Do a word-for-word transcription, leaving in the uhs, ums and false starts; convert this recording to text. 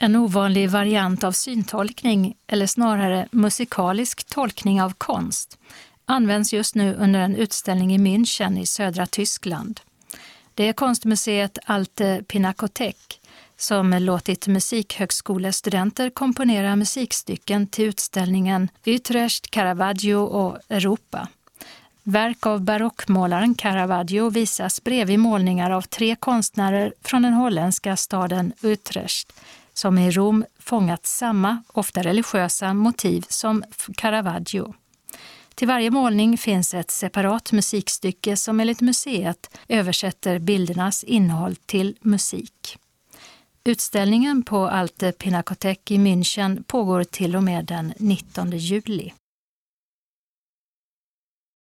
En ovanlig variant av syntolkning, eller snarare musikalisk tolkning av konst, används just nu under en utställning i München i södra Tyskland. Det är konstmuseet Alte Pinakothek som låtit musikhögskolestudenter komponera musikstycken till utställningen Utrecht, Caravaggio och Europa. Verk av barockmålaren Caravaggio visas bredvid målningar av tre konstnärer från den holländska staden Utrecht, som i Rom fångat samma, ofta religiösa, motiv som Caravaggio. Till varje målning finns ett separat musikstycke som enligt museet översätter bildernas innehåll till musik. Utställningen på Alte Pinakothek i München pågår till och med den nittonde juli.